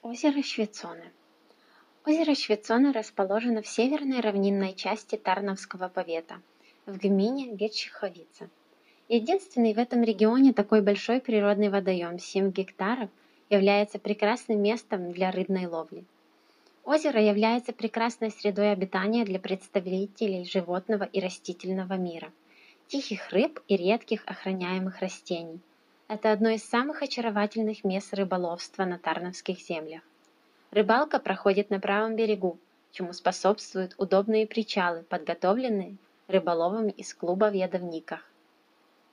Озеро Швецоне. Озеро Швецоне расположено в северной равнинной части Тарновского повета, в гмине Гетчиховица. Единственный в этом регионе такой большой природный водоем 7 гектаров является прекрасным местом для рыбной ловли. Озеро является прекрасной средой обитания для представителей животного и растительного мира, тихих рыб и редких охраняемых растений. Это одно из самых очаровательных мест рыболовства на Тарновских землях. Рыбалка проходит на правом берегу, чему способствуют удобные причалы, подготовленные рыболовами из клуба в Ядовниках.